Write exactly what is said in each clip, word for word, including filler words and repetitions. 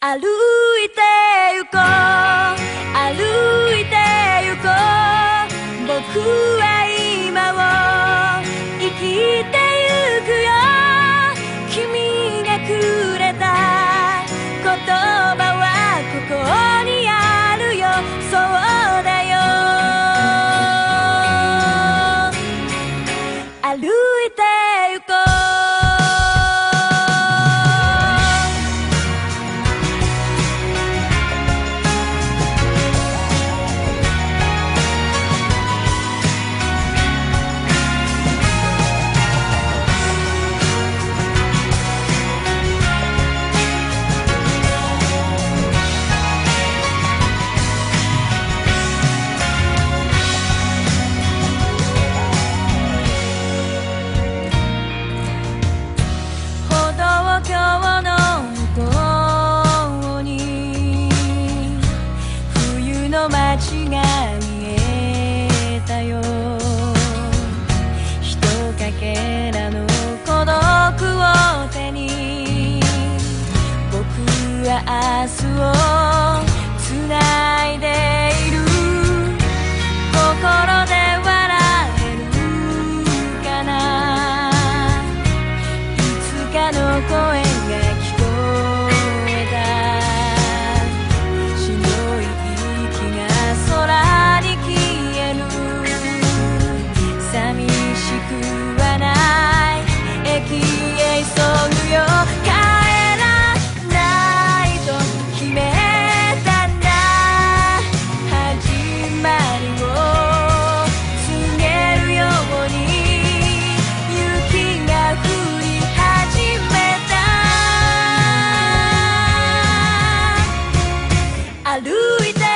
歩いて行こう歩いて行こう僕は今を生きてゆくよ君がくれた言葉はここにあるよそうだよ歩いて行こう街が見えたよひとかけらの孤独を手に僕は明日をつないでいる心で笑えるかないつかの声が聞こえた空に消える寂しくはない駅へ急ぐよ帰らないと決めたんだ始まりを告げるように雪が降り始めた歩いて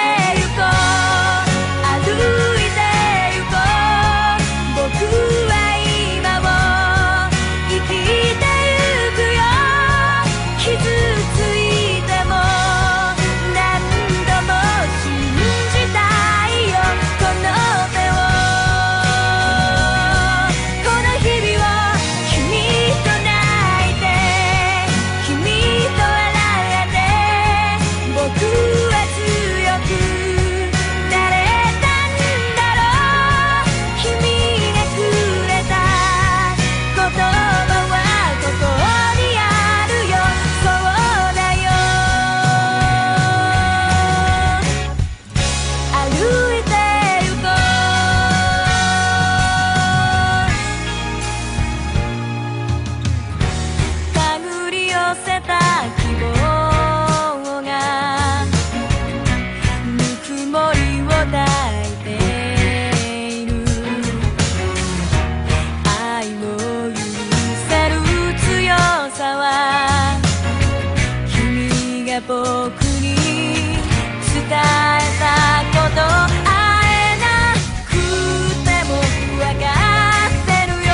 僕に伝えたこと会えなくても分かってるよ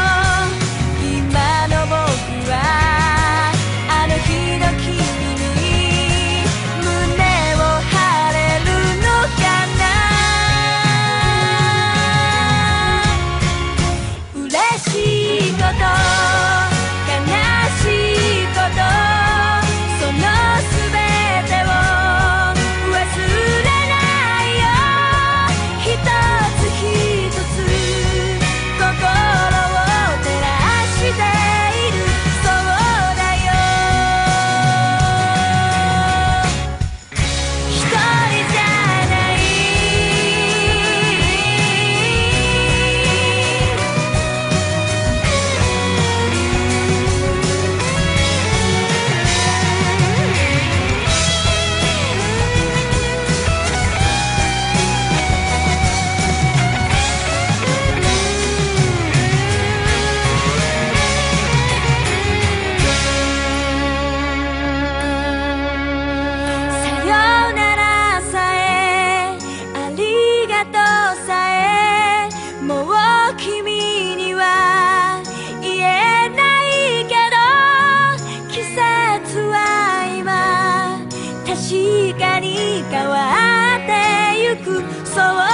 今の僕はあの日の君に胸を張れるのかな嬉しいこと悲しいことその確かに変わってゆくそう